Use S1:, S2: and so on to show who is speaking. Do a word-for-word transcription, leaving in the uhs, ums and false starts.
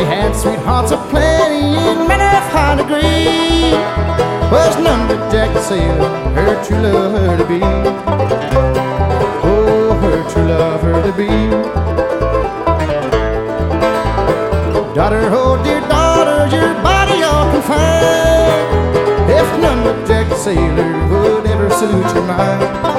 S1: They had sweethearts aplenty in many a fine degree. Was none but Jack the sailor, her true love, her to be. Oh, her true love, her to be. Daughter, oh dear daughter, your body all confined. If none but Jack the sailor would ever salute your mind.